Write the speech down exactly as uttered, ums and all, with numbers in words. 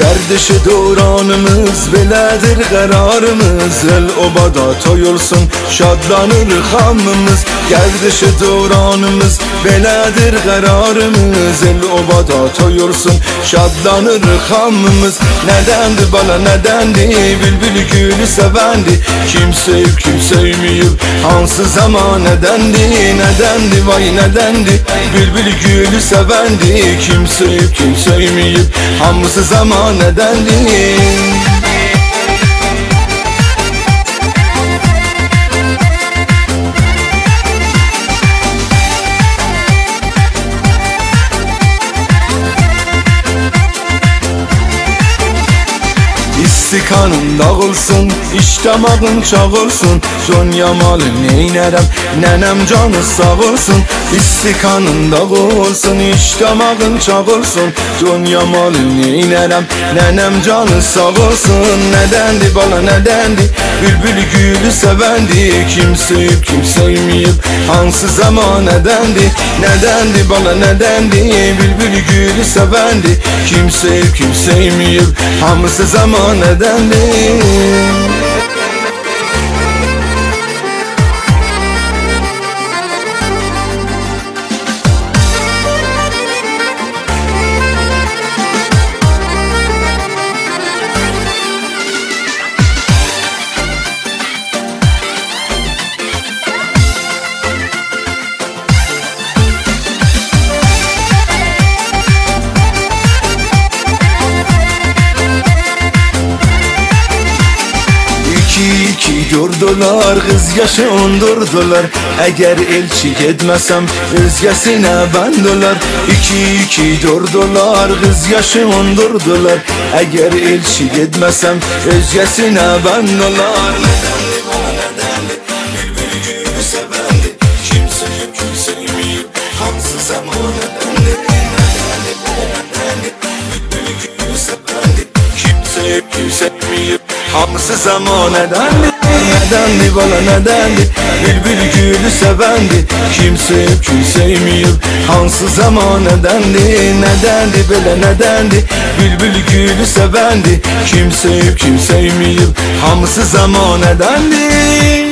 Gerdişi dövranımız belədir qərarımız. El obada toy olsun şadlanır xamımız. Gerdişi dövranımız belədir qərarımız. El obada toy olsun şadlanır xamımız. Nədəndir bala nədəndir, bülbül gülü sevəndi. Kim sevib kim sevməyib, hansı zaman nədəndir, nədəndir vay nədəndir, bülbül gülü sevəndi. Kim sevib kim sevməyib, hamısı zaman nədəndir. İstikanın dağılsın, iştamağın çağ olsun. Dünya malı neynərəm, nənəm canı sağ olsun. İstikanın dağılsın, iştamağın çağ olsun. Dünya malı neynərəm, nənəm canı sağ olsun. Nədəndir bala nədəndir, bülbül gülü sevəndi. Kim sevib kim sevməyib, hansı zaman nədəndir, nədəndir bala nədəndir, bülbül gülü sevəndi. Kim sevib kim sevməyib, hamısı zaman nədəndir. İki gördüler, kız yaşı ondurdular. Eğer elçi gitmesem özgesine bendolar. İki iki gördüler, kız yaşı ondurdular. Eğer elçi gitmesem özgesine bendolar. Nədəndir bana nədəndir, bülbül gülü sevendi. Kim sevib kim sevməyib, hansı zaman nədəndir, nədəndir bana nədəndir, bülbül gülü sevendi. Kim sevib kim sevməyib, hamısı zaman nədəndir. Nədəndir bala nədəndir, bülbül gülü sevəndi. Kim sevib kim sevməyib, hansı zaman nədəndir, nədəndir belə nədəndir, bülbül gülü sevəndi. Kim sevib kim sevməyib, hamısı zaman nədəndir.